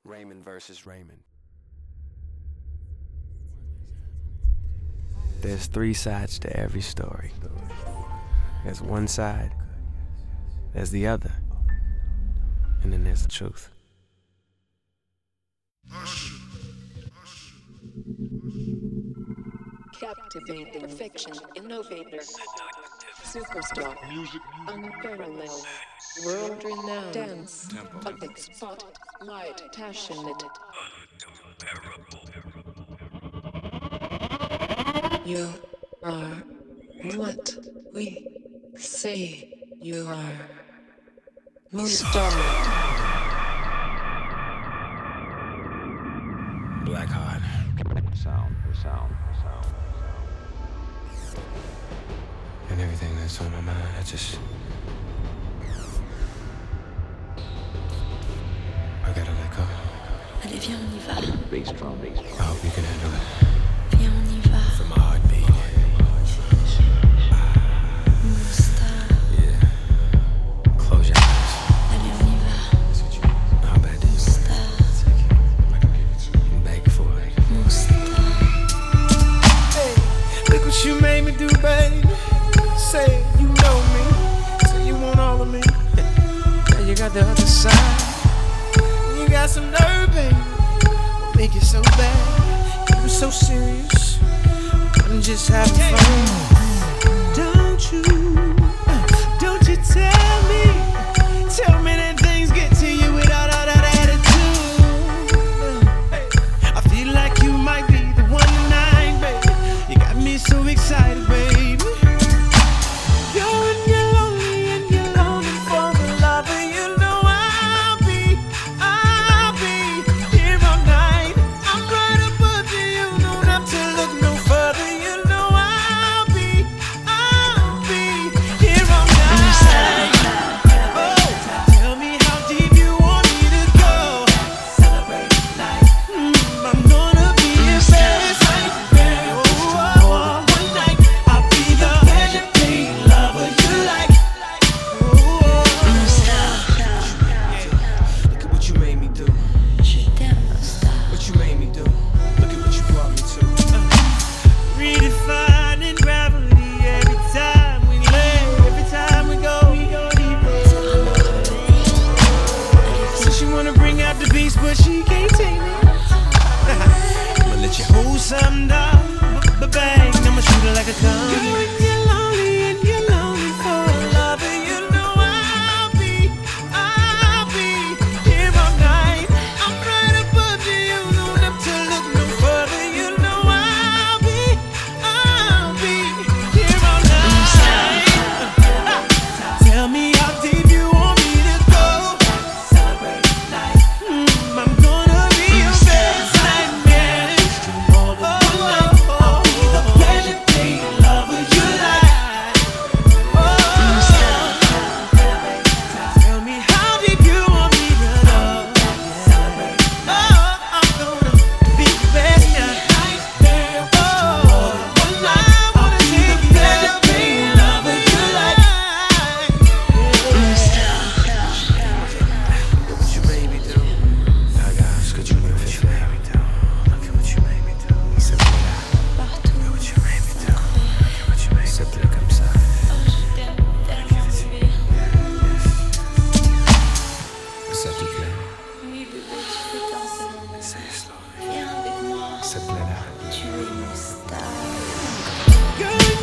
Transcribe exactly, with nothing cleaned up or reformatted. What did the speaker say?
Raymond versus Raymond. There's three sides to every story. There's one side, there's the other, and then there's the truth. Captivating perfection, innovator, superstar, music, unparalleled, world-renowned dance, public spot, light, passionate, you are what we say you are. Mustar. Black Heart. Sound, sound, sound, sound. And everything that's on my mind, I just... I gotta let go. Allez, viens, on y va. Bass drum, bass drum. I hope you can handle it. Viens, on y va. From my heartbeat. Mustar. Yeah. Close your eyes. Allez, on y va. How about this? Mustar. I'm begging for it. Mustar. Hey, look what you made me do, baby. Say you know me. Say you want all of me. Now you got the other side. You got some nerve, baby. What make it so bad? You were so serious. I'm just having fun. Don't you, don't you tell me, tell me that things get to you without all that attitude. I feel like you might be the one tonight, baby. You got me so excited, baby. You're and you're lonely and you're longing for the lover. You know I'll be, I'll be here all night. I'm right above you, you don't have to look no further. You know I'll be, I'll be here all night. Oh, tell me how deep you want me to go. Celebrate life. Mm, I'm gonna be your best night. Oh, oh, oh, one night I'll be the legendary lover you like. Oh, oh, oh. Look at what you made me do. Je t'aime, Mustar. What you made me do. Look at what you brought me to. Uh, redefining gravity every time we lay, every time we go, we go deeper. So she wanna bring out the beast, but she can't tame it. I'ma let you hold something down, but bang, I'ma shoot it like a gun. Girl, when you're lonely and you're lonely for a lover, you know I'll be, I'll be here all night. I'm right above you, you don't have to look no further. You know I'll be, I'll be here all night. Tell me how deep you want me to go. Celebrate life. Mm, I'm gonna be your best nightmare. Oh, oh, oh, I'll be the legendary lover you like. Oh, tell me how deep you want me to go. Oh, I'm gonna be the best nightmare. Oh, I wanna take you legendary lover you like. Look at what you made me do. Look at what you made me do. Look at what you made me do. C'est pour là. Partout. Look at what you made me do. Look at what you made me do. C'est plus comme ça. Oh, je t'aime tellement, bébé. Ça te plaît? Oui, bébé, tu fais tant seulement. C'est slow. Viens avec moi. Ça te plaît là? Tu es Mustar. Girl,